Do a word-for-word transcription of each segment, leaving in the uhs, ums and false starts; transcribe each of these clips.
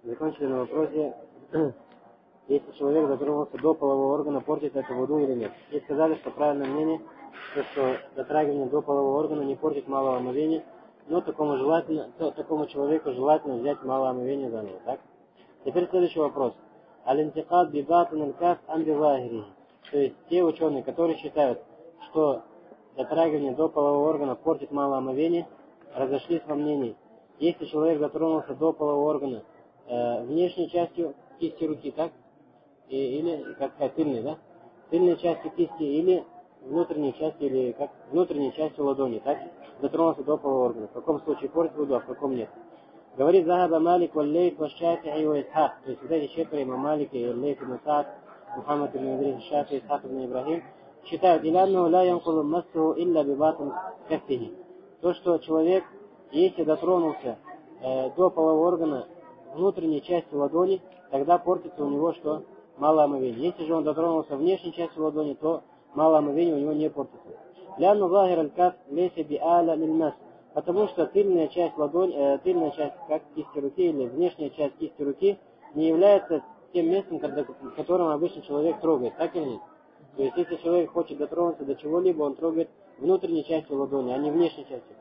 Закончили на вопросе, если человек дотронулся до полового органа, портит это вуду или нет. И сказали, что правильное мнение, то, что дотрагивание до полового органа не портит малого омовения, но такому, желательно, то, такому человеку желательно взять малое омовение заново. Так? Теперь следующий вопрос. Аль-интикад бибатун аль-каф амбивахири. То есть те ученые, которые считают, что дотрагивание до полового органа портит малое омовение, разошлись во мнении. Если человек дотронулся до полового органа э, внешней частью кисти руки, так? И, или как сказать, тыльной, да? Тыльной частью кисти или внутренней частью, или как внутренней частью ладони, так? Дотронулся до полового органа. В каком случае портит вуду, а в каком нет. Говорит Захаба Малик, Валлейт, Вашшафи'и, Исхак. То есть вот эти четверо, имам Малик, и Лейт, ибн Саад, Мухаммад ибн Идрис, Шафи, Исхак ибн Ибрахим, считают, «Илянну ла янкулу массуху илля бибатун каффихи». То, что человек, если дотронулся э, до полового органа внутренней части ладони, тогда портится у него что? Малое омовение. Если же он дотронулся внешней части ладони, то малое омовение у него не портится. «Лянну захир аль-каф лейся би'аля лиль-нас». Потому что тыльная часть ладони, э, тыльная часть как кисти руки или внешняя часть кисти руки не является тем местом, которым обычно человек трогает, так или нет? То есть если человек хочет дотронуться до чего-либо, он трогает внутренней частью ладони, а не внешней частью.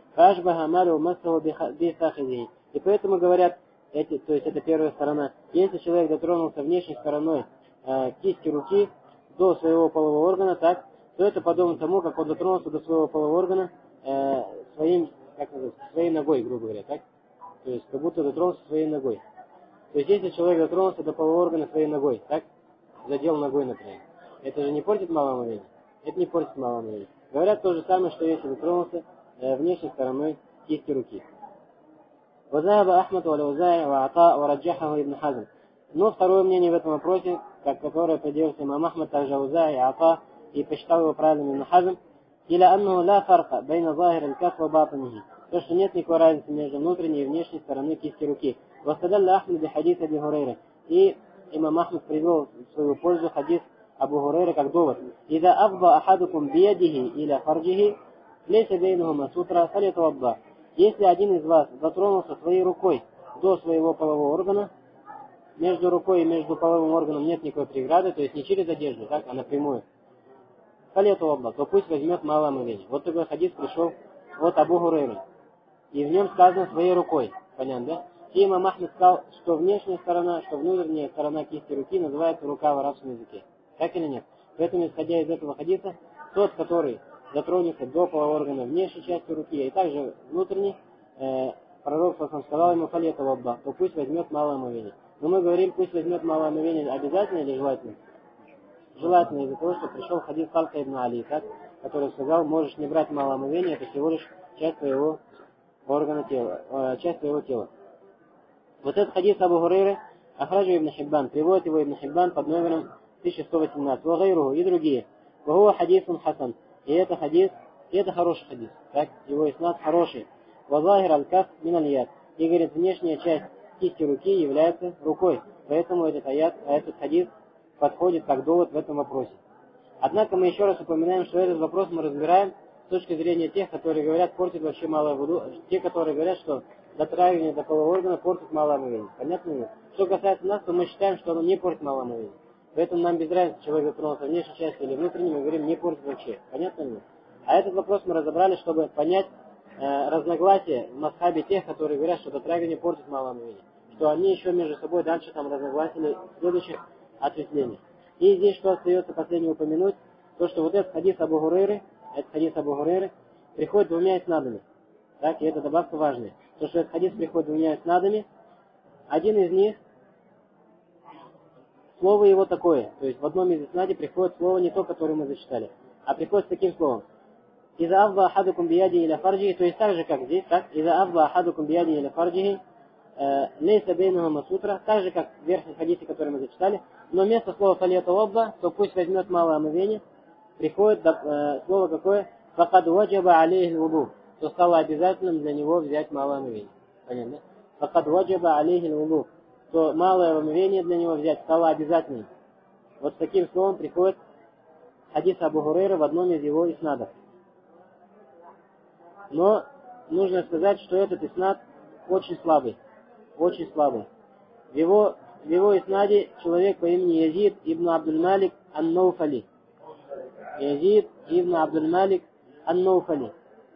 И поэтому говорят, эти, то есть это первая сторона, если человек дотронулся внешней стороной э, кисти руки до своего полового органа, так, то это подобно тому, как он дотронулся до своего полового органа э, своим, как называется, своей ногой, грубо говоря, так? То есть как будто дотронулся своей ногой. То есть если человек дотронулся до полового органа своей ногой, так? Задел ногой, например. Это же не портит малое омовение? Это не портит малое омовение. Говорят то же самое, что если дотронулся э, внешней стороной кисти руки. وذهب أحمد والأوزاعي وعطاء ورجحه ابن حزم. Но второе мнение в этом вопросе, как которое придерживается имам Ахмад, также Аузаи, Ата, и посчитал его правильным Ибн Хазм, или аннаху ла фарка байна захир аль-каф ва батнихи. То, что нет никакой разницы между внутренней и внешней стороной кисти руки. Вастадалла Ахмад би хадис Аби Хурейра. И имам Ахмад привел в свою пользу хадис Абу Хурейра как довод. Ида афба ахадукум биядихи иля фарджихи, лейса бейнухума сутра фалятавабба. Если один из вас дотронулся своей рукой до своего полового органа, между рукой и между половым органом нет никакой преграды, то есть не через одежду, так, а напрямую, то пусть возьмет малое омовение. Вот такой хадис пришел от Абу Хурейры. И в нем сказано своей рукой. Понятно, да? И имам Ахмад сказал, что внешняя сторона, что внутренняя сторона кисти руки называется рука в арабском языке. Так или нет? Поэтому, исходя из этого хадиса, тот, который дотронется до полового органа внешней части руки, и также внутренней, э, пророк сказал ему фалета вабба, то пусть возьмет малое омовение. Но мы говорим, пусть возьмет малое омовение обязательно или желательно? Желательно из-за того, что пришел хадис Талха ибн Али, так, который сказал, можешь не брать малое омовение, это всего лишь часть твоего органа тела, э, часть твоего тела. Вот этот хадис Абу Хурейры, Ахраджу ибн Хиббан, приводит его ибн Хиббан под номером тысяча сто восемнадцать, Вагайруху и другие. Вагуа хадисун хасан. И это хадис, и это хороший хадис, так, его иснад хороший. Вазахир аль-каф мин аль-яд. И говорит, внешняя часть кисти руки является рукой. Поэтому этот аят, этот хадис подходит как довод в этом вопросе. Однако мы еще раз упоминаем, что этот вопрос мы разбираем с точки зрения тех, которые говорят, портит вообще малое вуду, те, которые говорят, что дотрагивание до полового органа портит малое омовение. Понятно ли? Что касается нас, то мы считаем, что оно не портит малое омовение. Поэтому нам без разницы, человек дотронулся внешней части или внутренней, мы говорим, не портит вообще. Понятно ли? А этот вопрос мы разобрали, чтобы понять э, разногласия в масхабе тех, которые говорят, что дотрагивание портит малое омовение. Что они еще между собой дальше там разногласили в следующих ответвлениях. И здесь что остается последнее упомянуть, то, что вот этот хадис Абу Хурейры, этот хадис Абу Хурейры приходит двумя иснадами. Так, и эта добавка важная. То, что этот хадис приходит двумя иснадами, один из них, слово его такое, то есть в одном из иснадей приходит слово не то, которое мы зачитали, а приходит с таким словом. Иза авва ахадукум бияди иля фарджихи, то есть так же, как здесь, так, иза авва ахадукум бияди иля фарджихи, лейса бейнахума сутра, так же, как в верхнем хадисе, который мы зачитали, но вместо слова фалета вабба, то пусть возьмет малое омовение, приходит э, слово какое? Факад ваджаба алейхи вуду, то стало обязательным для него взять малое омовение. Понятно? Факад ваджаба алейхи вуду, то малое омовение для него взять стало обязательным. Вот с таким словом приходит хадис Абу Хурейра в одном из его иснадов. Но нужно сказать, что этот иснад очень слабый. Очень слабый. В его, в его иснаде человек по имени Язид ибн Абдуль-Малик ан-Науфали. Язид ибн Абдуль-Малик ан-Науфали.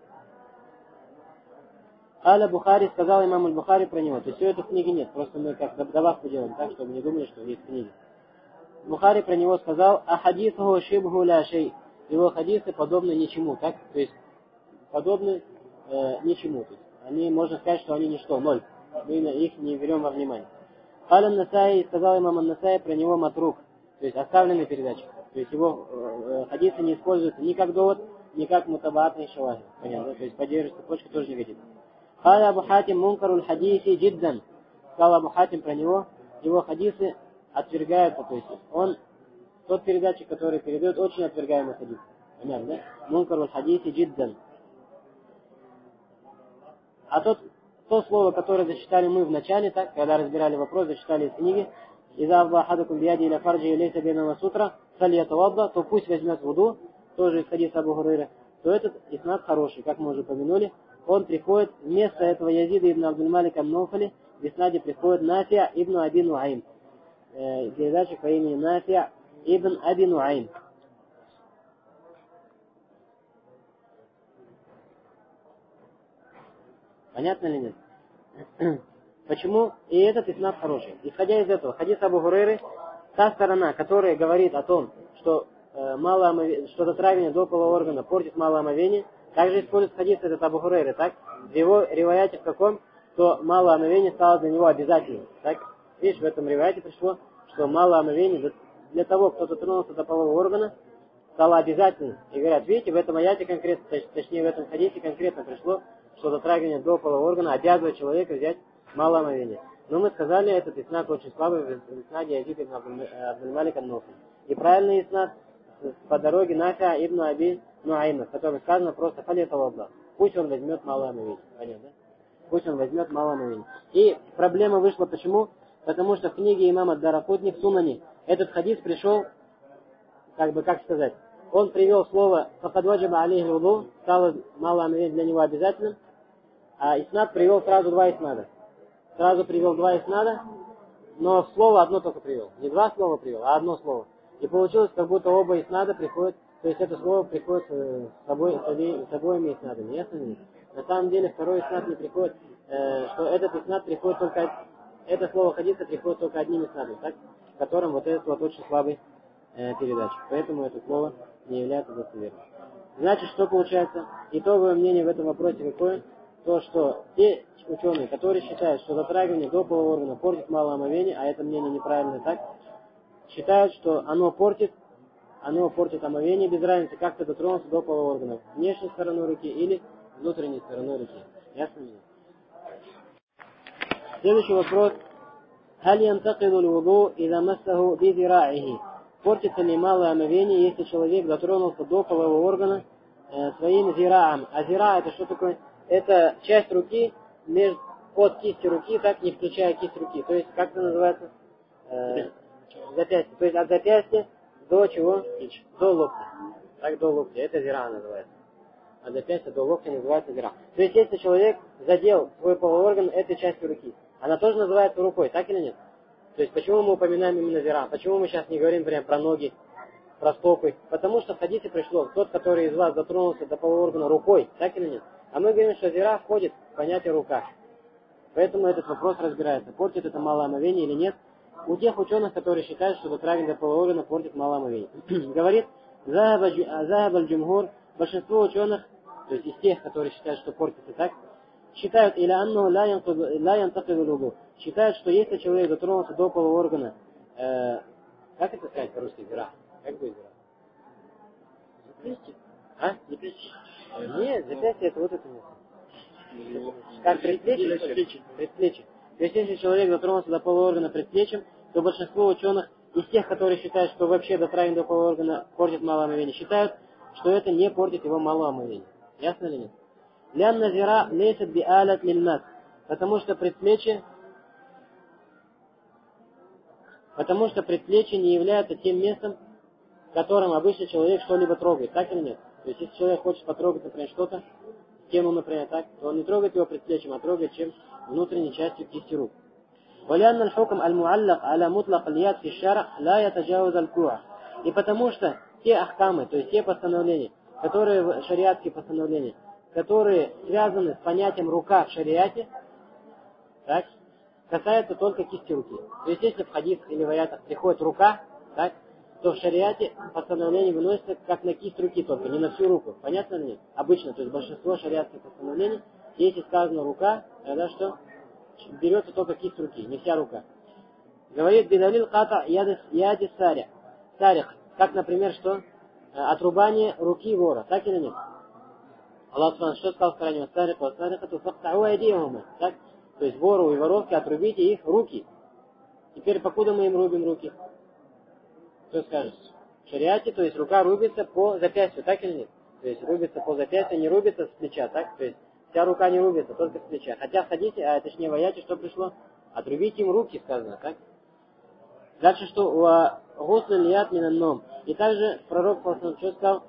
Аля Бухари, сказал имам аль-Бухари про него. То есть все это в книге нет, просто мы как добавку делаем, так, чтобы не думали, что есть книги. Бухари про него сказал: а хадисуху шибху ля шей. Его хадисы подобны ничему, так? То есть подобны э, ничему. То есть они, можно сказать, что они ничто, ноль. Мы их не берем во внимание. Аля Насай, сказал имам ан-Насай про него матрук, то есть оставленный передатчик. То есть его э, хадисы не используются ни как довод, ни как мутабаат, ни шавахи. Понятно? То есть поддерживать цепочку тоже не видит. Аля Абу Хатим мункаруль хадиси джиддан. Сказал Абу Хатим про него, его хадисы отвергаются, то есть он, тот передатчик, который передает, очень отвергаемый хадис. Понятно, да? Мункаруль хадиси джиддан. А тот, то слово, которое зачитали мы в начале, так, когда разбирали вопрос, зачитали из книги, «Иза Аллах хадакум бияди иля фарджи илейса бейнама сутра, сальятавадда», то пусть возьмет вуду, тоже из хадиса Абу Хурайры, то этот иснад хороший, как мы уже упомянули. Он приходит, вместо этого Язида ибн Абдуль-Малика ан-Науфали, в иснаде приходит Нафиа ибн Аби Нуайм. Э, передача по имени Нафиа ибн Аби Нуайм. Понятно или нет? Почему? И этот иснад хороший. Исходя из этого, хадис Абу Хурайры, та сторона, которая говорит о том, что, э, мало омов... что дотрагивание до полового органа портит малое омовение, также использует хадис этот Абу Хурайры, так? В его риваяте в каком? Что малое омовение стало для него обязательным. Так? Видишь, в этом риваяте пришло, что малое омовение для того, кто дотронулся до полового органа, стало обязательным. И говорят, видите, в этом аяте конкретно, точнее в этом хадисе конкретно пришло, что дотрагивание до полового органа обязывает человека взять малое омовение. Но мы сказали, этот иснад очень слабый, в иснаде Язид ибн Абдуль-Малик ан-Науфали. И правильный иснад по дороге Нафиа ибн Аби Нуайма, в котором сказано просто «Фалитаваллах». Пусть он возьмет малое омовение. Понятно, да? Пусть он возьмет малое омовение. И проблема вышла почему? Потому что в книге имама Даракутни в Сунане этот хадис пришел, как бы, как сказать, он привел слово «Факадваджаба алейхи вуду», стало малое омовение для него обязательным, а иснад привел сразу два иснада. Сразу привел два иснада, но слово одно только привел. Не два слова привел, а одно слово. И получилось, как будто оба иснада приходят, то есть это слово приходит с, собой, с обоими иснадами. Ясно ли? На самом деле второй иснад не приходит, э, что этот иснад приходит только, это слово хадиса приходит только одним иснадом, так? В котором вот этот вот очень слабый э, передатчик. Поэтому это слово не является достоверным. Значит, что получается? Итоговое мнение в этом вопросе какое? То, что те ученые, которые считают, что дотрагивание до полового органа портит малое омовение, а это мнение неправильно, так, считают, что оно портит, оно портит омовение без разницы, как ты дотронулся до полового органа, внешней стороной руки или внутренней стороной руки. Ясно ли? Следующий вопрос. Халь янтакиду л-вуду иза массаху би зираихи. Портится ли малое омовение, если человек дотронулся до полового органа э, своим зираам? А зира это что такое? Это часть руки между, от кисти руки, так, не включая кисть руки. То есть, как это называется? Э, запястье. То есть, от запястья до чего? До локтя. Так, до локтя. Это зира называется. От запястья до локтя называется зира. То есть, если человек задел свой половой орган этой частью руки, она тоже называется рукой, так или нет? То есть, почему мы упоминаем именно зира? Почему мы сейчас не говорим прям про ноги, про стопы? Потому что в хадисе пришло, тот, который из вас дотронулся до полового органа рукой, так или нет? А мы говорим, что зира входит в понятие рука. Поэтому этот вопрос разбирается, портит это малое омовение или нет. У тех ученых, которые считают, что дотрагивание до полового органа портит малое омовение. Говорит, захаб аль-джумхур, большинство ученых, то есть из тех, которые считают, что портится так, считают, или анну ла янтакиду л-вуду, считают, что если человек дотронулся до полового органа, э, как это сказать по-русски, зира? Как будет зира? Запястье. А? Запястье. Нет, запястье это вот это место. Как предплечье? Предплечье. То есть если человек дотронулся до полового органа предплечьем, то большинство ученых, из тех, которые считают, что вообще дотрагивание до полового органа портит малое омовение, считают, что это не портит его малое омовение. Ясно ли нет? Лянна зира лейсат би алят лильнас. Потому что предплечье потому что предплечье не является тем местом, которым обычно человек что-либо трогает, так или нет? То есть, если человек хочет потрогать, например, что-то, стену, например, так, то он не трогает его предплечьем, а трогает чем внутренней частью кисти рук. ولأن الحكم المعلق على مطلق اليد في الشرع لا يتجاوز الكوع. И потому что те ахкамы, то есть те постановления, которые шариатские постановления, которые связаны с понятием рука в шариате, так, касаются только кисти руки. То есть если в хадисах или в аятах приходит рука, так, то в шариате постановление выносится как на кисть руки только, не на всю руку. Понятно ли нет? Обычно, то есть большинство шариатских постановлений, если сказано рука, тогда что? Берется только кисть руки, не вся рука. Говорит бедалил ката яди сарих. Сарих, как, например, что? Отрубание руки вора, так или нет? Аллах что сказал в Коране? Сарих, сарих, то фактау айдиахума. Так? То есть вору и воровке отрубите их руки. Теперь покуда мы им рубим руки? Кто скажет? В шариате, то есть рука рубится по запястью, так или нет? То есть рубится по запястью, не рубится с плеча, так? То есть вся рука не рубится, только с плеча. Хотя в хадисе, а точнее в аяте, что пришло? Отрубите им руки, сказано, так? Дальше что? У гуслин лият минанном. И также пророк что сказал?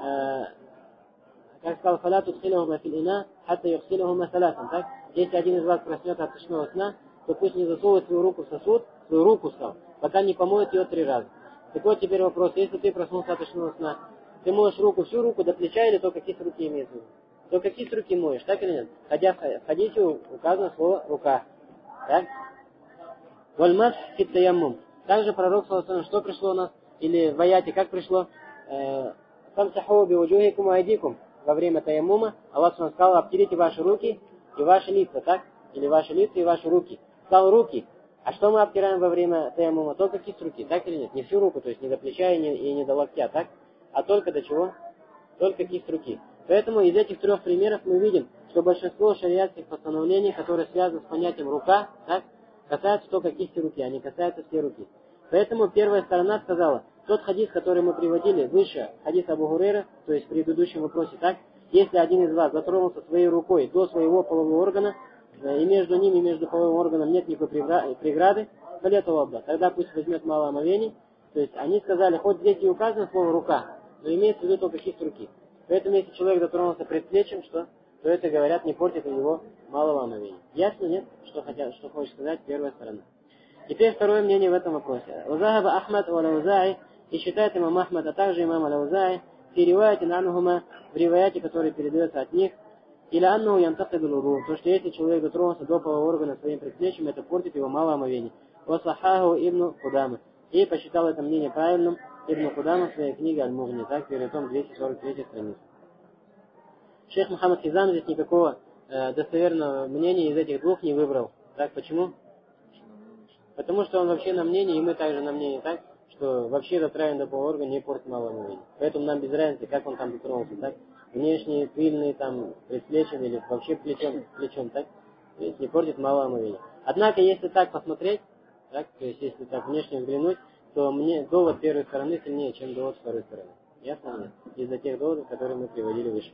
Как сказал, фаля тудхилахума фил ина, хатта юхсилахума саласан, так? Если один из вас проснется от ночного сна, то пусть не засовывает свою руку в сосуд, свою руку, сказал, пока не помоет ее три раза. Так вот теперь вопрос, если ты проснулся от ночного сна, ты моешь руку, всю руку до плеча или только кисть руки имеется в виду? Только кисть руки моешь, так или нет? Хотя в хадисе указано слово рука. Так? Вальмас фиттаяммум. Также пророк, что пришло у нас, или в аяте, как пришло? Фамсаху биуджухикум айдикум. Во время таяммума Аллах сказал, обтерите ваши руки и ваши лица, так? Или ваши лица и ваши руки. Сказал руки. А что мы обтираем во время таяммума? Только кисть руки, так или нет? Не всю руку, то есть не до плеча и не, и не до локтя, так? А только до чего? Только кисть руки. Поэтому из этих трех примеров мы видим, что большинство шариатских постановлений, которые связаны с понятием рука, так, касаются только кисти руки, а не касаются всей руки. Поэтому первая сторона сказала, тот хадис, который мы приводили выше, хадис Абу Хурейра, то есть в предыдущем вопросе, так, если один из вас затронулся своей рукой до своего полового органа, и между ним и между половым органом нет никакой преграды, тогда пусть возьмет мало омовений. То есть они сказали, хоть здесь и указано слово рука, но имеется в виду только кисть руки. Поэтому если человек затронулся предплечьем, что, то это, говорят, не портит у него малого омовения. Ясно, нет? Что, хотят, что хочет сказать первая сторона. Теперь второе мнение в этом вопросе. Узахаба Ахмад Алаузай, и считает имам Ахмад, а также имам Алаузай, в риваяте нанухума, в риваяте, который передается от них, или анну янтакиду луду, то что если человек дотронулся до полового органа своим предплечьем, это портит его мало омовения. Васахаху ибну Кудама. И посчитал это мнение правильным Ибн Кудама в своей книге Аль-Мугни, так, первый том, двести сорок третья страница. Шейх Мухаммад Хизам здесь никакого э, достоверного мнения из этих двух не выбрал. Так, почему? Потому что он вообще на мнении, и мы также на мнении, так, что вообще дотравлен до полового органа не портит малого омовения. Поэтому нам без разницы, как он там дотронулся, так, внешний, пыльный, там, предплечьем или вообще плечом, плечом, так, то есть не портит малого омовения. Однако, если так посмотреть, так, то есть если так внешне взглянуть, то мне довод первой стороны сильнее, чем довод второй стороны. Ясно нет? Из-за тех доводов, которые мы приводили выше.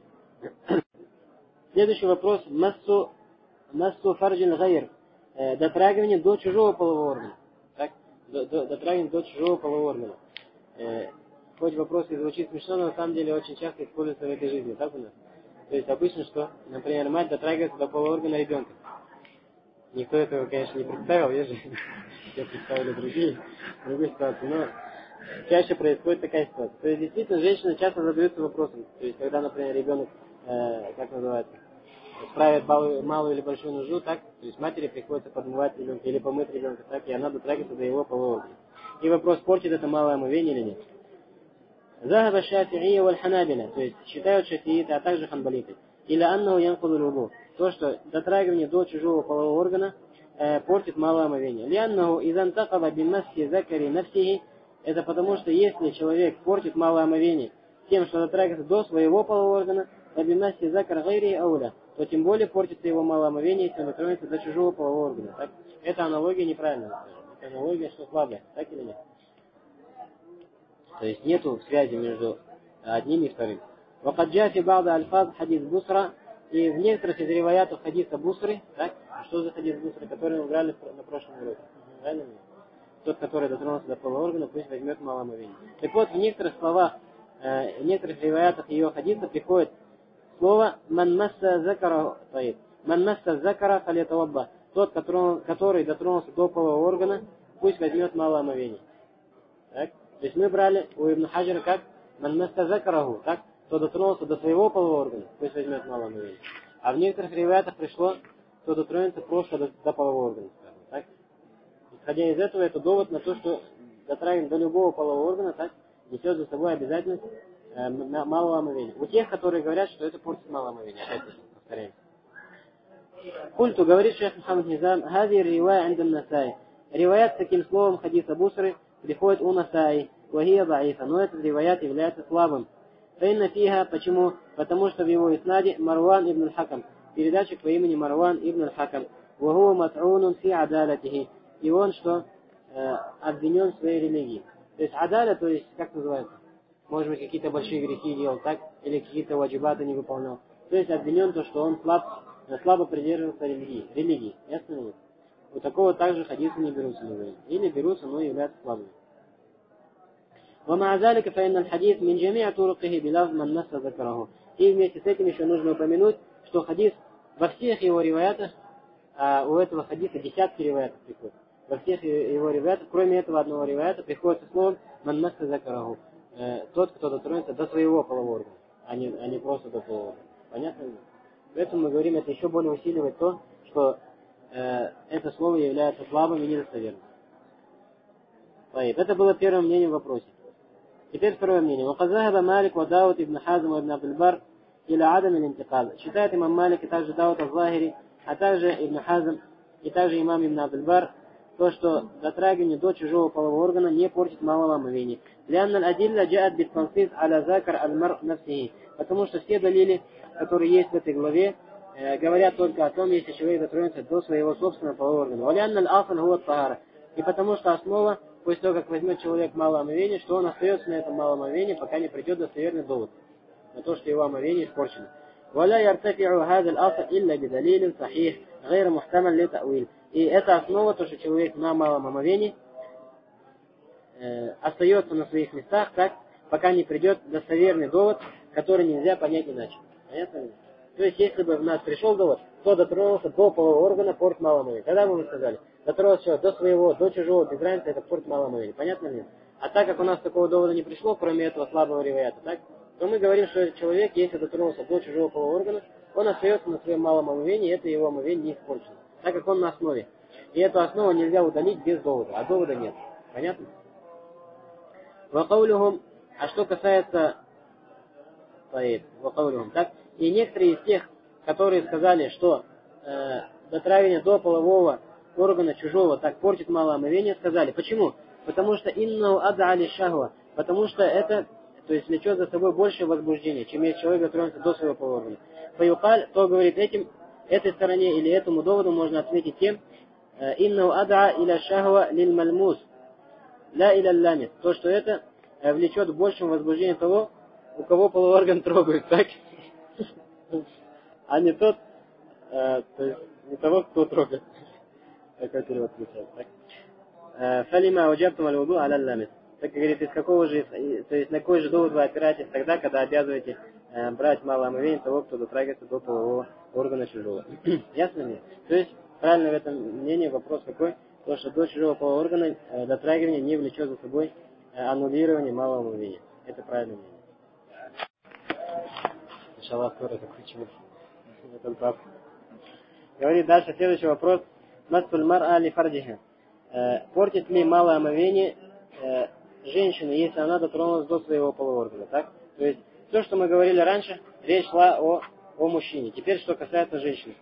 Следующий вопрос. Массу, массу фарджин гайр. Дотрагивание до чужого полового органа. Так? Дотрагивание до чужого полового органа. Э, хоть вопрос и звучит смешно, но на самом деле очень часто используется в этой жизни. Так у нас? То есть обычно что? Например, мать дотрагивается до полового органа ребенка. Никто этого, конечно, не представил, я же все представили другие, другие ситуации, но чаще происходит такая ситуация. То есть действительно женщины часто задаются вопросом, то есть когда, например, ребенок, э, как называется, справит малую, малую или большую нужду, так, то есть матери приходится подмывать ребенка или помыть ребенка, так, и она дотрагивается до его полового органа. И вопрос, портит это малое омовение или нет. Захаба шафи'ия валь ханабиля, то есть считают шафииты, а также ханбалиты. Или аннаху янкуду луду. То, что дотрагивание до чужого полового органа э, портит малое омовение. Лианнаху изан такала бимасси закари нафсихи. Это потому, что если человек портит малое омовение тем, что дотрагивается до своего полового органа, а бимасси закар гайри ауля, то тем более портится его малое омовение, если он дотронется до чужого полового органа. Так? Эта аналогия неправильная. Это аналогия, что слабая. Так или нет? То есть нету связи между одним и вторым. Вакаджа фи ба'да альфаз хадис бусра. И в некоторых из риваятов хадиса бусры, так? Что за хадис бусры, который мы брали на прошлом уроке? Правильно? Тот, который дотронулся до полового органа, пусть возьмет малое омовение. Так вот, в некоторых словах, э, в некоторых риваятах ее хадиса приходит слово «ман масса закара», «ман масса закара фалятавабба». тот, который, который дотронулся до полового органа, пусть возьмет мало омовений. Так? То есть мы брали у Ибн Хаджира как «Ман масса закараху», так? Кто дотронулся до своего полового органа, пусть возьмет мало омовений. А в некоторых риваятах пришло, кто дотронется просто до, до полового органа, скажем, так? Исходя из этого, это довод на то, что дотрагивание до любого полового органа, так, несет за собой обязательность э, малого омовения. У тех, которые говорят, что это портит малое омовение. Опять повторяем. Культу, говорит шейх Мухаммад Низам, хази ривая андам насай. Риваят с таким словом хадиса Бусры приходит у Насаи, вахия даифа, но этот риваят является слабым. Фейна фиха, почему? Потому что в его иснаде Марван ибн аль-Хакам, передатчик по имени Марван ибн аль-Хакам, вахуа мат'унун фи адалатихи, и он что? Э, обвинен в своей религии. То есть адаля, то есть, как называется? Может быть, какие-то большие грехи делал, так? Или какие-то ваджибаты не выполнял. То есть обвинен то, что он слаб, слабо придерживался религии. религии. Ясно ли? У такого также хадисы не берутся, мы говорим. Или берутся, но являются слабыми. ومع ذلك فإن الحديث من جميع طرقه بلفظ من مس ذكره. И вместе с этим еще нужно упомянуть, что хадис во всех его риваятах, а у этого хадиса десятки риваятов приходят. Во всех его риваятах, кроме этого одного риваята, приходит со словом «ман масса закараху». Тот, кто дотронется до своего полового органа, а не, а не просто до полового органа. Понятно ли? Поэтому мы говорим, это еще более усиливает то, что э, это слово является слабым и недостоверным. Это было первое мнение в вопросе. Теперь второе мнение. وقد ذهب مالك وداود ابن حازم وابن عبد البر إلى عدم الانتقال. Считает имам Малик и также Дауд аль-Захири, а также Ибн Хазм и также имам Ибн Абд аль-Бар, то, что дотрагивание до чужого полового органа не портит малого омовения. لأن الأدلة جاءت بالتنصيص على ذكر المرء نفسه. Потому что все далили, которые есть в этой главе, э, говорят только о том, если человек дотронется до своего собственного полового органа. وَلِأَنَّ الْأَصْلَ هُوَ الطَّهَارَةُ. И потому что основа, после того, как возьмет человек малое омовение, что он остается на этом малом омовении, пока не придет достоверный довод на то, что его омовение испорчено. ولا يرتفع هذا الأصل إلا بدليل صحيح غير محتمل لتأويل. И это основа, то, что человек на малом омовении э, остается на своих местах, так, пока не придет достоверный довод, который нельзя понять иначе. Понятно? То есть, если бы в нас пришел довод, кто дотронулся до полового органа, портит малое омовение. Тогда бы мы сказали, дотронулся до своего, до чужого, без разницы, это портит малое омовение. Понятно ли? А так как у нас такого довода не пришло, кроме этого слабого риваята, так, то мы говорим, что человек, если дотронулся до чужого полового органа, он остается на своем малом омовении, и это его омовение не испорчено. Так как он на основе. И эту основу нельзя удалить без довода, а довода нет. Понятно? وقولهم, а что касается وقولهم, так, и некоторые из тех, которые сказали, что э, дотрагивание до полового органа чужого так портит малое омовение, сказали. Почему? Потому что иннау ад'али шахва, потому что это, то есть влечет за собой больше возбуждения, чем если человек дотронется до своего полового органа. Фаюкаль, то говорит этим, этой стороне или этому доводу можно ответить тем, иннау ад'а иля шахва лиль мальмус, ля иля ламис, то, что это влечет большим возбуждением того, у кого половой орган трогают, так? А не тот, э, то есть не того, кто трогает. Такой перевод включает, так? Фалима уджабтум аль-вуду аля ламис. Так говорит, из какого же, то есть на какой же довод вы опираетесь тогда, когда обязываете э, брать малое омовение того, кто дотрагивается до полового органа чужого. Ясно ли? То есть, правильно в этом мнении вопрос какой? То, что до чужого полового органа э, дотрагивание не влечет за собой э, аннулирование малого омовения. Это правильное мнение. Иншаллах, скоро закончим. Этот баб. Говорит дальше следующий вопрос. Масуль мар'а ли фардиха. Портит ли малое омовение э, женщины, если она дотронулась до своего полового органа, так? То есть, все, что мы говорили раньше, речь шла о, о мужчине. Теперь, что касается женщины.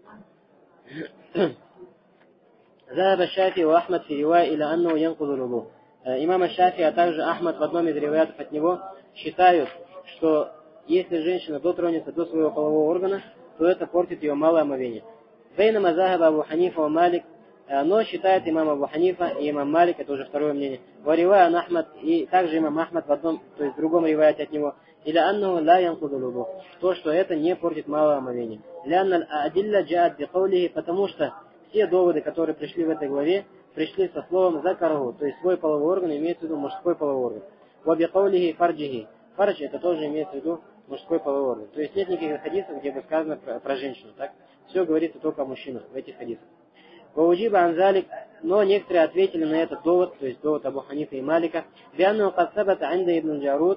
ذهب الشافعي وأحمد في رواية إلى أنه ينقض الوضوء. Имам Шафи, а также Ахмад в одном из риваятов от него считают, что если женщина дотронется до своего полового органа, то это портит ее малое омовение. Бейнама захаба Абу Ханифа ва Малик, но считает имам Абу Ханифа и имам Малик, это уже второе мнение, ва ривая Ахмад, и также имам Ахмад в одном, то есть в другом риваяте от него, или аннаху ла янкуду луду, то, что это не портит малое омовение. Лянна адилля джаат бикаулихи, потому что все доводы, которые пришли в этой главе, пришли со словом закараху, то есть свой половой орган, имеется в виду мужской половой орган. Ва бикаулихи фарджихи. Фардж это тоже имеется в виду мужской половой орган. То есть нет никаких хадисов, где бы сказано про, про женщину, так? Все говорится только о мужчинах в этих хадисах. وأجيب عن ذلك, но некоторые ответили на этот довод, то есть довод Абу Ханифа и Малика, بأنه قد ثبت عند ابن الجارود,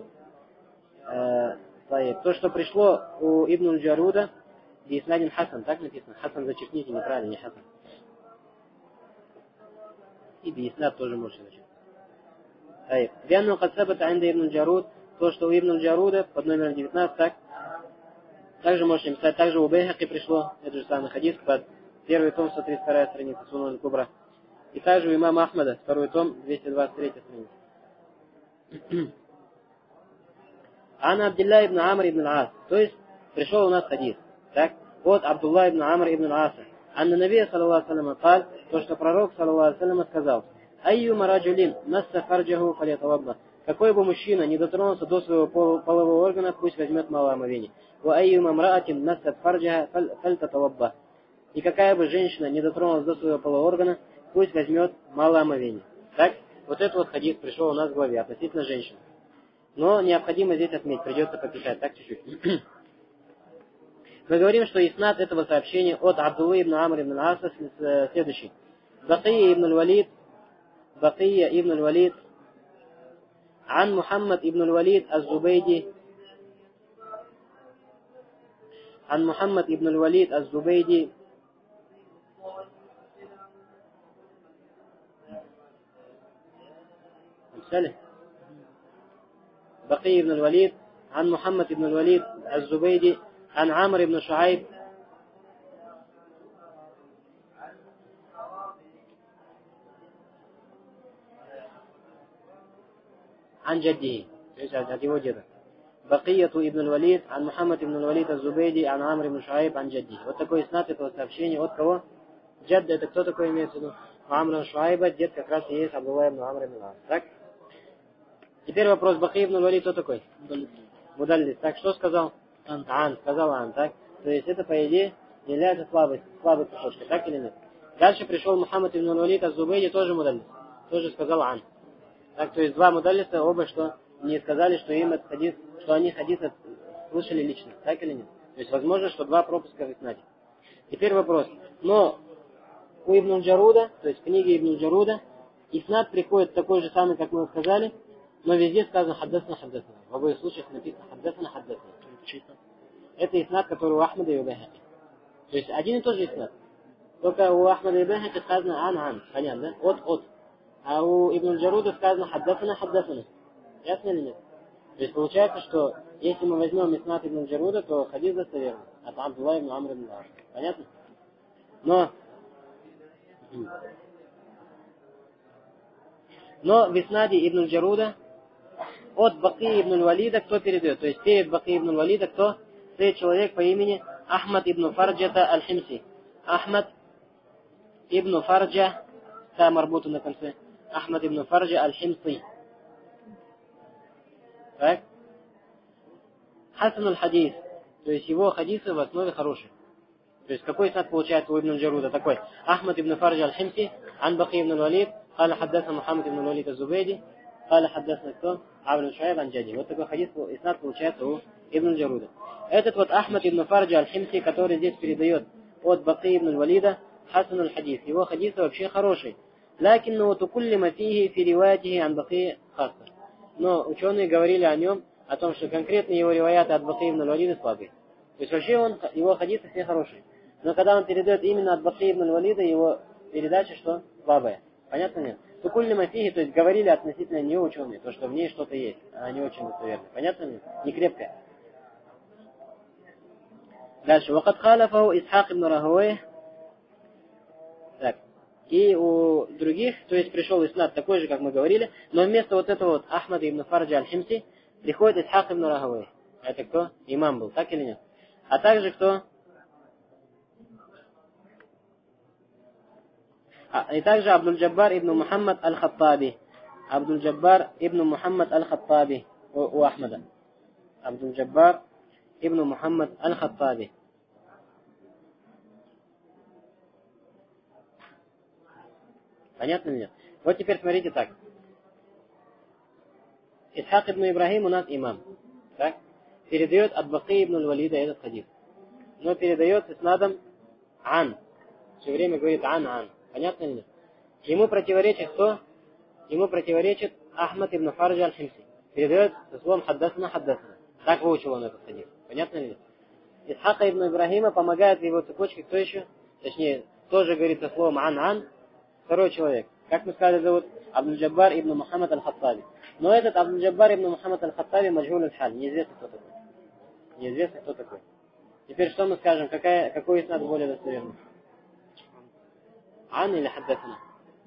то, что пришло у Ибн аль-Джаруда, бииснадин Хасан, так написано? Хасан зачеркните, неправильно, не Хасан. И бииснад тоже можете зачеркнуть. بأنه قد ثبت عند ابن الجارود, то, что у Ибн аль-Джаруда под номером девятнадцать, так. Также можете написать, также у Байхаки пришло, это же самый хадис, под первый том, сто тридцать вторая страница, Сунан аль-Кубра. И также у имама Ахмада, второй том, двести двадцать третья страница. Ан Абдилла ибн Амр ибн Ас. То есть, пришел у нас хадис. Так, от Абдулла ибн Амр ибн Аса. Анна Набия, саллаллаху алейхи ва саллям, то, что пророк, саллаллаху алейхи ва саллям, сказал: Айю мараджулин, насса фарджаху фалятавабба. Какой бы мужчина не дотронулся до своего полового органа, пусть возьмет малое омовение. Ва айю мамраатин насса фарджаха фальтатавабба. И какая бы женщина не дотронулась до своего полового органа, пусть возьмет малое омовение. Так, вот этот вот хадис пришел у нас в главе относительно женщин. Но необходимо здесь отметить, придется пописать, так чуть-чуть. Мы говорим, что иснад этого сообщения от Абдуллы ибн Амр ибн Аса следующий. Бакия ибн аль-Валид, Бакия ибн аль-Валид, Ан Мухаммад ибн аль-Валид аз-Зубейди, Ан Мухаммад ибн аль-Валид аз-Зубейди, написали? بقي بن الوليد عن محمد بن الوليد الزبيدي عن عامر بن شعيب عن جده. بقية ابن الوليد عن محمد بن الوليد الزبيدي عن عامر بن شعيب عن جده. Вот такой иснад этого сообщения от кого? Джадд, это кто такой имеется в виду? Амр ибн Шуайба, дед как раз и есть Абдулла ибн Амр ибн Ас. Так? Теперь вопрос, Баки ибн аль-Валид кто такой? Мудаллис. Так, что сказал? Ан. Ан, сказал Ан, так? То есть это, по идее, является слабой, слабой кусочкой, так или нет? Дальше пришел Мухаммад ибн аль-Валид аз-Зубейди, тоже мудаллис. Тоже сказал Ан. Так, то есть два мудаллиса, оба что не сказали, что им этот хадис, что они хадис слышали лично, так или нет? То есть возможно, что два пропуска в иснаде. Теперь вопрос. Но у Ибн аль-Джаруда, то есть в книге Ибн аль-Джаруда, иснад приходит такой же самый, как мы сказали, но везде сказано хаддасна хаддасна. В обоих случаях написано хаддасна хаддасна. Это иснад, который у Ахмада и у Байхаки. То есть один и тот же иснад. Только у Ахмада и Байхаки сказано ан-ан. Понятно, да? От-от. А у Ибн аль-Джаруда сказано хаддасна хаддасна. Ясно или нет? То есть получается, что если мы возьмем иснад Ибн аль-Джаруда, то хадис достоверный. От Абдулла ибн Амр ибн Ас. Понятно? Но Но в иснаде Ибн аль-Джаруда от Баки ибн аль-Валида кто передает? То есть перед Баки ибн аль-Валида кто? Стоит человек по имени Ахмад ибн Фарджата аль-Химси. Ахмад ибн Фарджа, та марбута на конце. Ахмад ибн Фарджа аль-Химси. Так? Хасан аль-Хадис. То есть его хадисы в основе хорошие. То есть какой иснад получается у Ибн аль-Джаруда? Такой. Ахмад ибн Фарджа аль-Химси, ан Баки ибн аль-Валид, قال حدثنا محمد بن الوليد الزبيدي قال حدثنا кто? Амр ибн Шуайб ан Джадди. Вот такой хадис, иснад получается у Ибн аль-Джаруда. Этот вот Ахмад ибн Фарджа аль-Химси, который здесь передает от Баки ибн аль-Валида, Хасан аль-Хадис. Его хадисы вообще хорошие. لكنه تكلم فيه في روايته عن بقي خاصة. Но ученые говорили о нем, о том, что конкретные его риваяты от Баки ибн аль-Валида слабые. То есть вообще он, его хадисы все хорошие. Но когда он передает именно от Баки ибн аль-Валида, его передача что? Слабая. Понятно нет? Тукулли мафихи, то есть говорили относительно нее ученые, то, что в ней что-то есть, а не очень достоверно. Понятно нет? Не крепкая. Дальше. Вакад халафаху Исхак ибн Рахавейх. Так. И у других, то есть пришел иснад такой же, как мы говорили, но вместо вот этого вот Ахмада ибн Фарджа аль-Химси приходит Исхак ибн Рахавейх. Это кто? Имам был, так или нет? А также кто? И также Абдуль-Джаббар ибн Мухаммад аль-Хаттаби. Абдуль-Джаббар ибн Мухаммад аль-Хаттаби у, у Ахмада. Абдуль-Джаббар ибн Мухаммад аль-Хаттаби. Понятно ли нет? Вот теперь смотрите так. Исхак ибн Ибрахим у нас имам. Так? Передает от Баки ибн аль-Валида этот хадис. Но передает с надом ан. Все время говорит ан-ан. Понятно ли нет? Ему противоречит кто? Ему противоречит Ахмад ибн Фарджа аль-Химси. Передает со словом хаддасана хаддасана. Так выучил он этот хадис. Понятно ли нет? Исхака ибн Ибрахима помогает его цепочке кто еще? Точнее, тоже говорит со словом ан-ан. Второй человек. Как мы сказали, зовут Абдул-Джаббар ибн Мухаммад аль-Хаттаби. Но этот Абдул-Джаббар ибн Мухаммад аль-Хаттаби маджгуль аль-халь. Неизвестно, кто такой. Неизвестно, кто такой. Теперь что мы скажем? Какая, какой иснад более достоверный? Ан или хаддасана?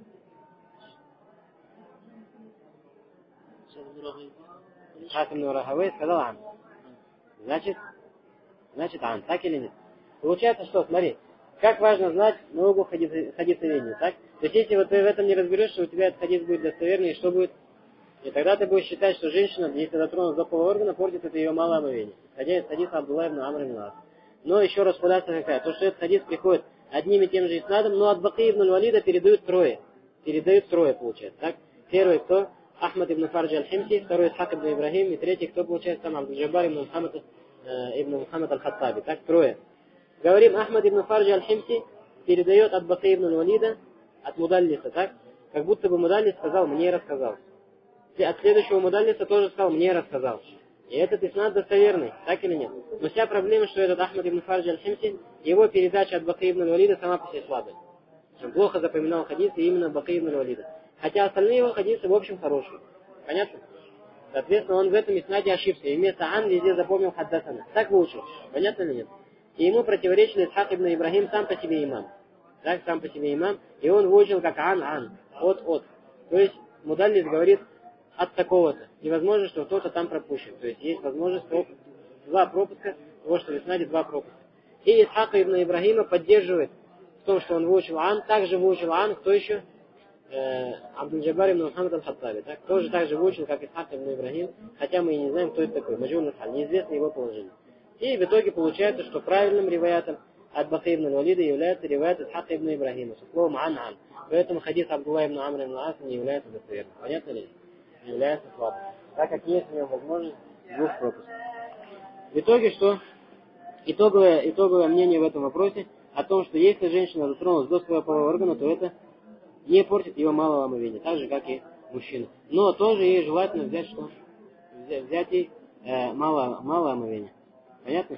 Хаким ибн Рахавей сказал ан. Значит, значит ан. Так или нет? Получается, что, смотри, как важно знать науку хадисоведения, так? То есть, если вот ты в этом не разберешься, у тебя этот хадис будет достоверный, и что будет? И тогда ты будешь считать, что женщина, если дотронулась до полового органа, портит это ее малое омовение. Исходя из хадиса Абдулла ибн Амр ибн Ас. Но еще раз податься какая? То, что этот хадис приходит одним и тем же иснадом, но от Баки ибн аль-Валида передают трое. Передают трое, получается, так? Первый кто? Ахмад ибн Фарджа аль-Химси, второй Исхак ибн Ибрахим, и третий кто, получается, там Абдул-Джаббар ибн Мухаммад, э, ибн Мухаммад аль-Хаттаби. Так, трое. Говорим, Ахмад ибн Фарджа аль-Химси передает от Баки ибн аль-Валида, от Мудаллиса, так? Как будто бы Мудаллис сказал, мне рассказал. От следующего Мудаллиса тоже сказал, мне рассказал. И этот иснад достоверный, так или нет? Но вся проблема, что этот Ахмад ибн Фарджа аль-Химси, его передача от Баки ибн аль-Валида сама по себе слабая. Он плохо запоминал хадисы именно Баки ибн аль-Валида. Хотя остальные его хадисы в общем хорошие. Понятно? Соответственно, он в этом иснаде ошибся. И вместо ан везде запомнил хаддасана. Так выучил. Понятно ли нет? И ему противоречил Исхак ибн Ибрахим сам по себе имам. Так, сам по себе имам. И он выучил как ан-ан. От-от. То есть Мудаллис говорит от такого-то. Невозможно, что кто-то там пропущен. То есть есть возможность два пропуска, того, что в иснаде два пропуска. И Исхака ибн Ибрахима поддерживает в том, что он выучил ан. Также выучил ан. Кто еще? Абдул-Джаббар ибн Мухаммад аль-Хаттаби, так? Тоже так же выучил, как Исхак ибн Ибрахим, хотя мы и не знаем, кто это такой. Маджгуль аль-халь, неизвестно его положение. И в итоге получается, что правильным риваятом от Баки ибн аль-Валида является риваят Исхака ибн Ибрахима, со словом ан-ан. Поэтому хадис Абдулла ибн Амр ибн Ас не является достоверным. Понятно ли? Не является слабым. Так как есть у него возможность двух пропусков. В итоге что? Итоговое, итоговое мнение в этом вопросе о том, что если женщина дотронулась до своего полового органа, то это не портит его малого омовения, так же, как и мужчина. Но тоже ей желательно взять что? Взять, взять ей э, мало, малое омовение. Понятно?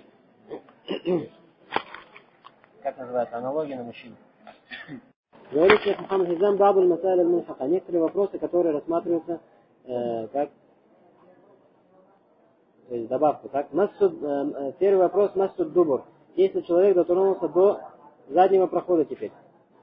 Как называется? Аналогия на мужчину. Говорит шейх Мухаммад Хизам Бабуль Масаиль аль-Мунхака. Некоторые вопросы, которые рассматриваются э, как то есть добавку. Так? Массуд, э, первый вопрос Массуд Дубур. Если человек дотронулся до заднего прохода теперь.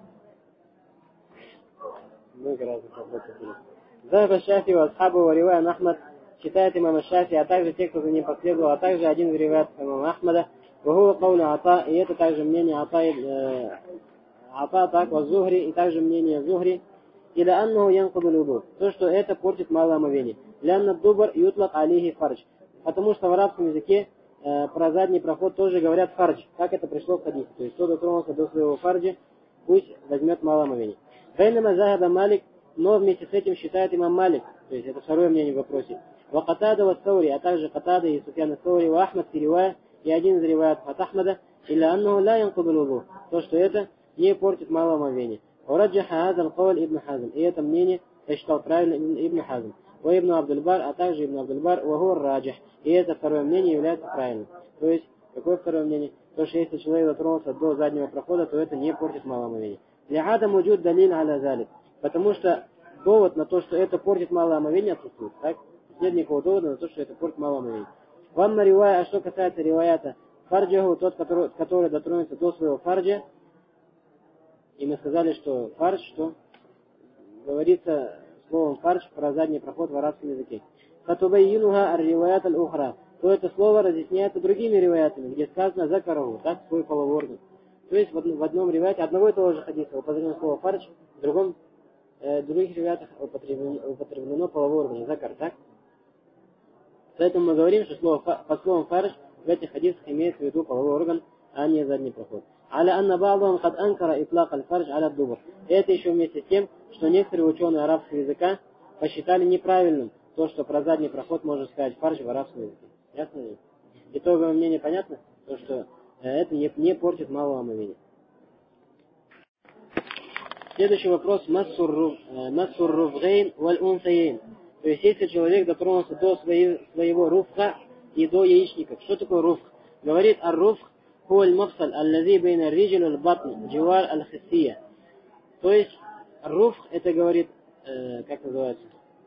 Много разных вопросов. Захаба Шафи ва асхабу ва ривая Ахмад считает имама Шафи, а также те, кто за ним последовал, а также один из риваят имама Ахмада. Вахуа кауля Ата, и это также мнение Ата, э, Ата так, ва Зухри, и также мнение Зухри. Или аннаху янкуду луду. То, что это портит малое омовение. Лянна дубар ютлак алихи фардж. Потому что в арабском языке э, про задний проход тоже говорят фардж. Как это пришло в хадисе. То есть, кто дотронулся до своего фарджа, пусть возьмет малое омовение. Бейнама захаба Малик, но вместе с этим считает имам Малик, то есть это второе мнение в вопросе. Ва Катада ва Саури, а также Катада и Суфьян Саури, ва Ахмад Фиривая, и один из риваят от Ахмада, или аннаху ла янкуду луду. То, что это не портит малое омовение. Ураджаха хазал кауль Ибн Хазм, и это мнение посчитал правильно Ибн Хазм. Ва Ибн Абдул-Бар, а также Ибн Абдул-Бар, ва хуа раджах, и это второе мнение является правильным. То есть, какое второе мнение? То, что если человек дотронулся до заднего прохода, то это не портит малое омовение. Лихада муджуд далил аля залик. Потому что довод на то, что это портит малое омовение, отсутствует. Так? Нет никакого довода на то, что это портит малое омовение. Вамма ривая, а что касается риваята, фарджаху, тот, который, который дотронется до своего фарджа, и мы сказали, что фардж, что говорится словом фардж про задний проход в арабском языке. Фатубайинуха ар-риваят аль-ухра. То это слово разъясняется другими риваятами, где сказано закараху, так, свой половой орган. То есть в одном, в одном риваяте одного и того же хадиса употреблено слово фардж, в другом, э, в других риваятах употреблено, употреблено половой орган, закар, так? Поэтому мы говорим, что слово, под словом фардж в этих хадисах имеется в виду половой орган, а не задний проход. Аля анна ба'дахум кад анкара итлак аль-фардж аля дубур. Это еще вместе с тем, что некоторые ученые арабского языка посчитали неправильным то, что про задний проход можно сказать фардж в арабском языке. Ясно ли? Итоговое мнение понятно? То, что это не, не портит малого омовения. Следующий вопрос. Массур руфгейн валь унсаейн. То есть, если человек дотронулся до своей, своего руфха и до яичников. Что такое руфх? Говорит ар-руфх хуаль мафсаль аллази бейна риджил аль-батн дживар аль-хиссия. То есть, руфх, это говорит, э, как называется,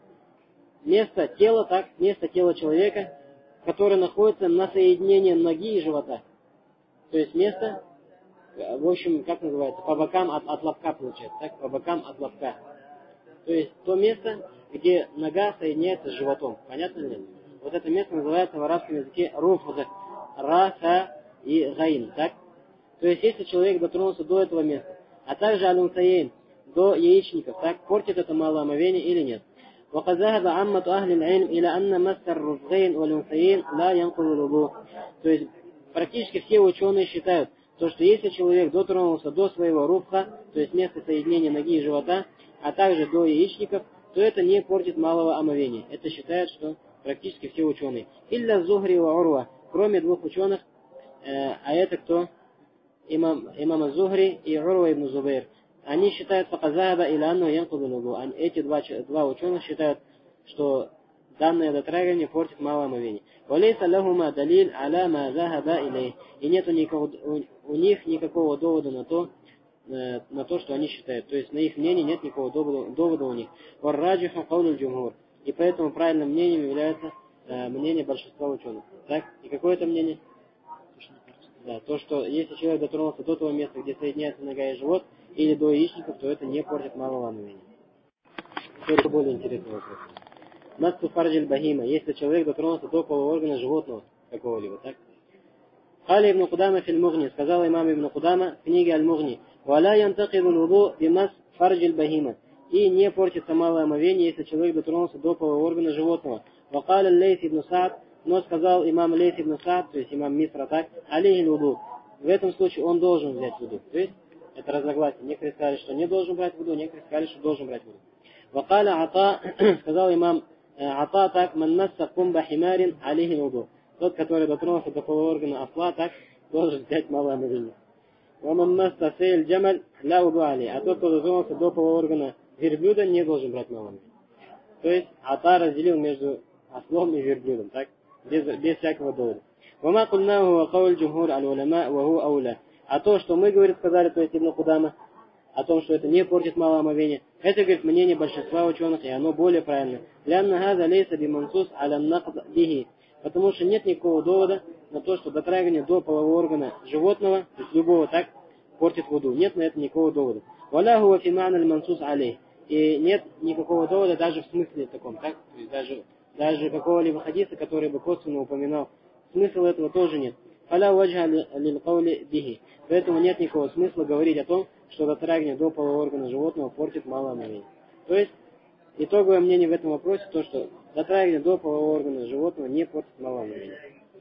место тела, так, место тела человека, которое находится на соединении ноги и живота. То есть, место, в общем, как называется, по бокам от, от лобка получается, так, по бокам от лобка. То есть, то место, где нога соединяется с животом. Понятно ли? Вот это место называется в арабском языке руфх, раха и гаин, так? То есть, если человек дотронулся до этого места, а также аль-унсаейн, до яичников, так, портит это малоомовение или нет? وقد ذهب عامة أهل العلم إلى أن مس الرفغين والأنثيين لا ينقض الوضوء. То есть, практически все ученые считают, то, что если человек дотронулся до своего руфха, то есть места соединения ноги и живота, а также до яичников, то это не портит малого омовения. Это считают, что практически все ученые. Илля Зухри ва Урва, кроме двух ученых, э, а это кто? Имам, имам Зухри и Урва ибн Зубейр. Они считают факазаба или анну янкуду лугу. Эти два, два ученых считают, что данное дотрагивание портит малое омовение. Валейса лахума далиль аля ма захаба илей. И нет у, никого, у, у них никакого довода на то, на то, что они считают. То есть на их мнение нет никакого довода, довода у них. Варраджиха каулю джумхур. И поэтому правильным мнением является э, мнение большинства ученых. Так? И какое это мнение? Да, то, что если человек дотронулся до того места, где соединяется нога и живот, или до яичников, то это не портит малого омовения. Это более интересный вопрос. Массу фарджиль бахима. Если человек дотронулся до полуоргана животного какого-либо, так? Хали ибн Кудама филь Мугни, сказал имам ибн Кудама в книге Аль-Мугни, «Валя янтакиду лвуду бимас фарджиль бахима». И не портится малое омовение, если человек дотронулся до полуоргана животного. Вакаля Лейс ибн Саад, но сказал имам Лейс ибн Саад, то есть имам Мисра, так, алейхи лвуду. В этом случае он должен взять вуду. То есть это разногласие. Некоторые сказали, что не должен брать вуду, некоторые сказали, что должен брать вуду. Вакаля Ата, сказал имам Ата, так, ман масса кумба химарин алейхи лвуду. Тот, который дотронулся до полуоргана осла, так, должен взять малое омовение. Ваман масса сейль джамаль ля вуду али. А тот, кто дотронулся до полуоргана верблюда, не должен брать малое омовение. То есть Ата разделил между ослом и верблюдом, так, без, без всякого довода. Вама кульнаху ва кауль джумхур аль-уляма ва ху ауля. А то, что мы, говорит, сказали, то есть Ибн Кудама, о том, что это не портит малое омовение, это, говорит, мнение большинства ученых, и оно более правильное. Лянна хаза лейса бимансус аля нахд бихи. Потому что нет никакого довода на то, что дотрагивание до полового органа животного, то есть любого, так, портит вуду. Нет на это никакого довода. Валяху ва фиман аль-мансус алей. И нет никакого довода даже в смысле таком, так? То есть даже, даже какого-либо хадиса, который бы косвенно упоминал. Смысла этого тоже нет. Фаля ваджха лиль-каули бихи. Поэтому нет никакого смысла говорить о том, что дотрагивание до полового органа животного портит малое омовение. То есть, итоговое мнение в этом вопросе то, что дотрагивание до полового органа животного не портит малое омовение.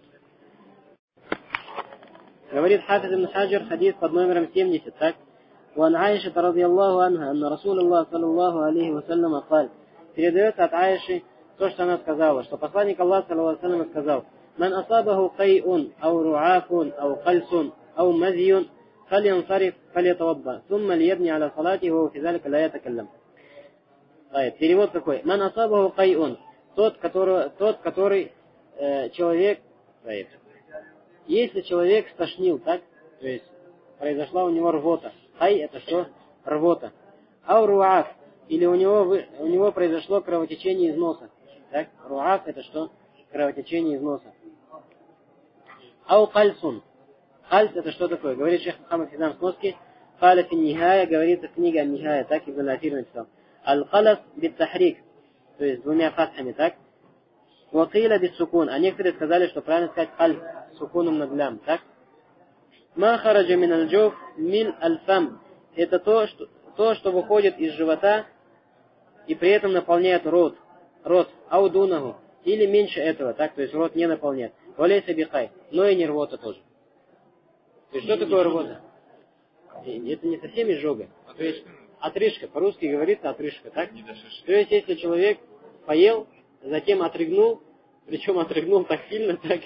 Говорит Хафиз ибн Хаджар, хадис под номером семьдесят, так? وعن عائشة رضي الله عنها أن رسول الله صلى الله عليه وسلم قال. Передается от Аиши то, что она сказала, что посланник Аллаха саллаллаху алейхи ва саллям сказал: «Ман асабаху кай'ун, ау ру'афун, ау кальсун, ау мазьюн, фальянсариф, фальятавадда, сумма льябни аля салати, ва фи залика ла ятакаллам». Перевод какой? «Ман асабаху кай'ун», тот, который, тот, который э, человек, если человек стошнил, так, то есть произошла у него рвота. Хай это что? Рвота. Ау руаф, или у него, у него произошло кровотечение из носа. Так? Руаф это что? Кровотечение из носа. Ау кальсун. Кальс это что такое? Говорит шейх Мухаммад Физам Сноски. Халя фин нихая, говорится в книге Ан-Нихая, так Ибн Афир написал. Аль-Калас бит-Тахрик, то есть двумя фатхами, так? Вакила бит-Сукун. А некоторые сказали, что правильно сказать кальс с сукуном над лям, так? Ма хараджа мин аль-джуф мин аль-фам. Это то что, то, что выходит из живота и при этом наполняет рот. Рот. Аудунаху. Или меньше этого, так? То есть рот не наполняет. Валейса бихай. Но и не рвота тоже. То есть что такое рвота? Это не совсем изжога. То есть отрыжка. По-русски говорится отрыжка, так? То есть если человек поел, затем отрыгнул, причем отрыгнул так сильно, так,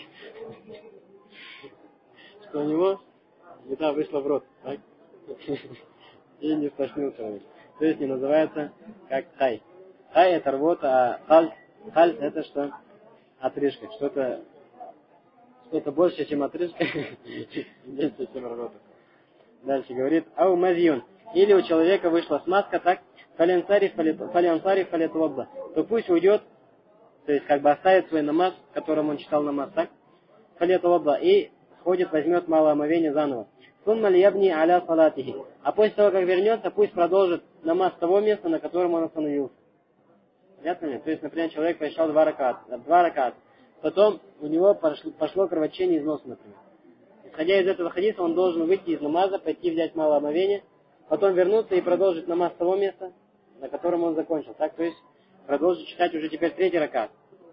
что у него еда вышла в рот, так? и не сплошную кровь. То есть не называется как хай. Хай это рвота, а халь, халь это что? Отрыжка. Что-то что-то больше, чем отрыжка, меньше, чем рвота. Дальше говорит, ау мазьюн. Или у человека вышла смазка, так, фалянсариф фалятводда, то пусть уйдет, то есть как бы оставит свой намаз, которым он читал намаз, так, фалятводда, и сходит, возьмет малое омовение заново. Сумма лиябни аля салатихи. А после того, как вернется, пусть продолжит намаз с того места, на котором он остановился. Понятно ли? То есть, например, человек прочитал два раката, два раката, потом у него пошло, пошло кровотечение из носа, например. Исходя из этого хадиса, он должен выйти из намаза, пойти взять малое омовение, потом вернуться и продолжить намаз с того места, на котором он закончил. Так, то есть, продолжить читать уже теперь третий ракат.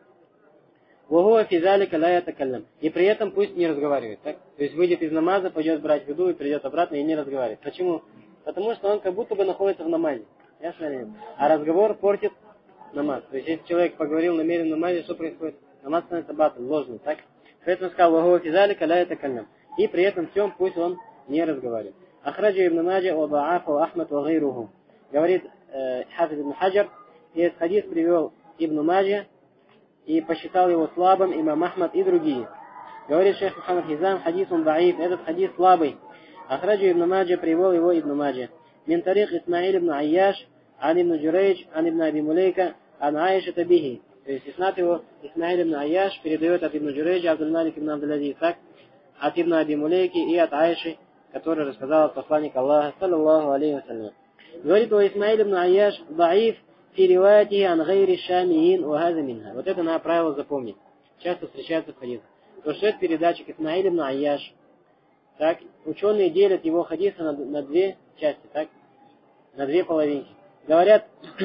«Вогуа физалика ла ятакаллам». И при этом пусть не разговаривает. Так? То есть, выйдет из намаза, пойдет брать еду и придет обратно и не разговаривает. Почему? Потому что он как будто бы находится в намазе. Ясно ли? А разговор портит намаз. То есть, если человек поговорил намеренно в намазе, что происходит? Намаз становится батл, ложный. Так? Поэтому сказал, «Вогуа физалика ла ятакаллам». И при этом всем пусть он не разговаривает. Ахраджа ибн Маджа ва да'афа Ахмад ва гайруху. Говорит э, Хафиз ибн Хаджар, и этот хадис привел Ибн Маджа и посчитал его слабым имам Ахмад и другие. Говорит шейх Мухаммад Хизам, хадис он даиф, этот хадис слабый. Ахраджа ибн Маджа привел его Ибн Маджа. Мин тарих Исмаиль ибн Айяш, ан ибн Джурейдж, ан ибн Аби Мулейка, ан Аиша табихи. То есть иснат его Исмаиль ибн Айяш передает от ибн Джурейджа, Абдуль Малик ибн Абдул-Азиз, так, от ибн Аби Мулейки и от Аиши, который рассказал посланник Аллаха, саллаллаху алейхи вассалям. Говорит, о Исмаиль ибн Айяш даиф фи риваятихи ан гайри шамиин ва газа минха. Вот это надо правило запомнить. Часто встречается в хадисах. То, что это передатчик Исмаиль ибн Айяш. Так, ученые делят его хадисы на, на две части, так, на две половинки. Говорят,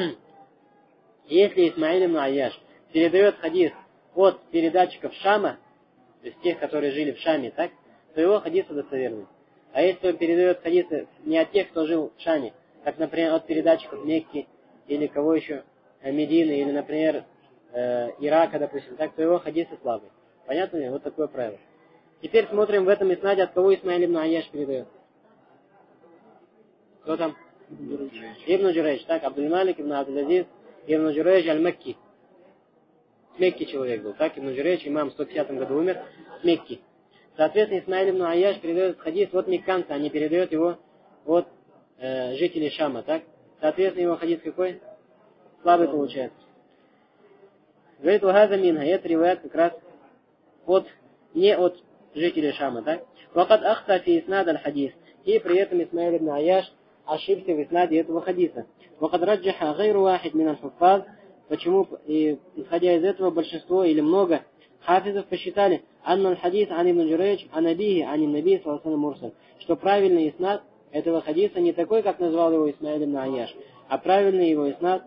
если Исмаиль ибн Айяш передает хадис от передатчиков Шама, то есть тех, которые жили в Шаме, так, то его хадисы достоверны. А если он передает хадисы не от тех, кто жил в Шаме, как, например, от передатчиков Мекки, или кого еще, Медины, или, например, э, Ирака, допустим, так, то его хадисы слабые. Понятно ли? Вот такое правило. Теперь смотрим в этом иснаде, от кого Исмаиль ибн Айяш передает. Кто там? Ибн Джурейдж, так, Абдуль Малик ибн Абдул-Азиз, Ибн Джурейдж аль-Макки. С Мекки человек был, так, Ибн Джурейдж, имам в сто пятидесятом году умер, с Мекки. Соответственно, Исмаиль ибн Айяш передает хадис от мекканца, а не передает его от э, жителей Шама, так? Соответственно, его хадис какой? Слабый получается. Говорит, вагаза минха, это риваят как раз от, не от жителей Шама, так? Вакад ахта фи иснад аль-хадис. И при этом Исмаиль ибн Айяш ошибся в иснаде этого хадиса. Вакад раджаха гайру вахид мин аль-хуффаз. Почему, и, исходя из этого, большинство или много хафизов посчитали, анна аль-хадис ан ибн Джурейдж, ан абихи, ан наби, саллаллаху мурсаль, что правильный иснад этого хадиса не такой, как назвал его Исмаиль ибн Айяш, а правильный его иснад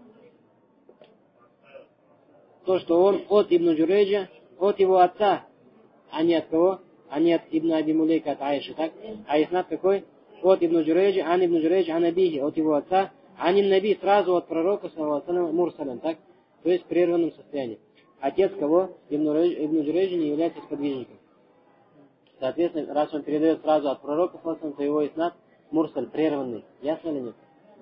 то, что он от ибн Джурейджа, от его отца, а не от кого? А не от ибн Аби Мулейка, от Аиши, так? А иснад какой? От ибн Джурейджа, ан ибн Джурейдж, ан абихи, от его отца, ан наби, сразу от пророка, саллаллаху мурсалям, так? То есть в прерванном состоянии. Отец кого? Ибн Джурейджа не является сподвижником. Соответственно, раз он передает сразу от пророка, то его иснад мурсаль, прерванный. Ясно ли нет?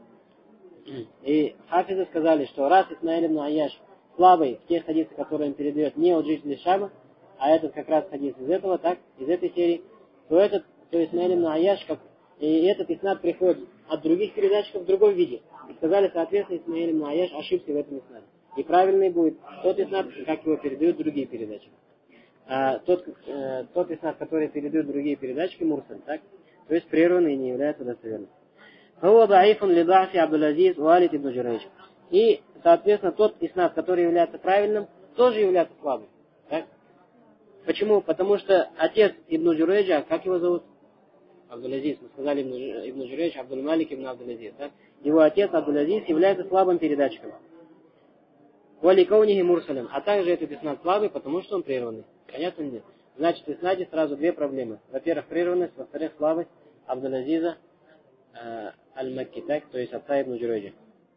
И хафизы сказали, что раз Исмаиль ибн Айяш слабый в тех хадисах, которые он передает не от жителей Шама, а этот как раз хадис из этого, так, из этой серии, то этот, то Исмаиль ибн Айяш, как, и этот иснад приходит от других передатчиков в другом виде. И сказали, соответственно, Исмаиль ибн Айяш ошибся в этом иснаде. И правильный будет тот иснад, как его передают другие передатчики. А тот, э, тот иснад, который передают другие передатчики, мурсаль, так, то есть прерванный и не является достоверным. Хуа даифун ли да'фи Абдул-Азиз валид ибн Джурейдж. И, соответственно, тот иснад, который является правильным, тоже является слабым. Так? Почему? Потому что отец ибн Джурейджа, как его зовут? Абдул-Азиз. Мы сказали ибн Джурейдж, Абдуль Малик ибн Абдул-Азиз. Так? Его отец Абдул-Азиз является слабым передатчиком. Валикаунихи мурсалям. А также этот иснад слабый, потому что он прерванный. Понятно ли? Значит, в иснаде сразу две проблемы. Во-первых, прерванность, во-вторых, слабость Абдул-Азиза э, аль-Макки, так? То есть отца ибн Джурейджа.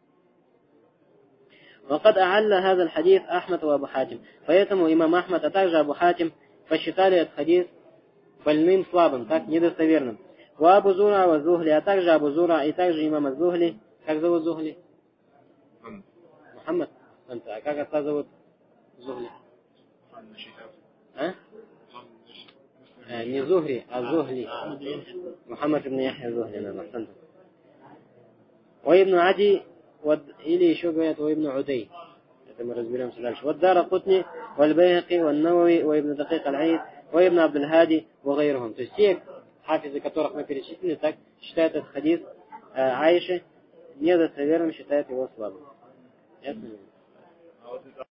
وقد أعل هذا الحديث أحمد وأبو حاتم. Поэтому имам Ахмад, а также Абу Хатим посчитали этот хадис больным, слабым, так, недостоверным. Ва Абу Зура, ва Зухли, а также Абу Зура, и также имам Зухли. Как зовут Зухли? Мухаммад. А как отца зовут Зухли? А? А, не Зухри, а Зухли. Мухаммад ибн Яхья Зухли, наверное. Ва ибн Ади, или еще говорят Ва ибн Удей. Это мы разберемся дальше. Вот Дара Кутни, Валь Байхаки, Валь Навави, Ва ибн Дакик Аль-Аид, Ва ибн Абдул Хади, Ва Гайрхум. То есть те хафизы, которых мы перечислили, так считают этот хадис э, Аиши недостоверным, считают его слабым. Ясно?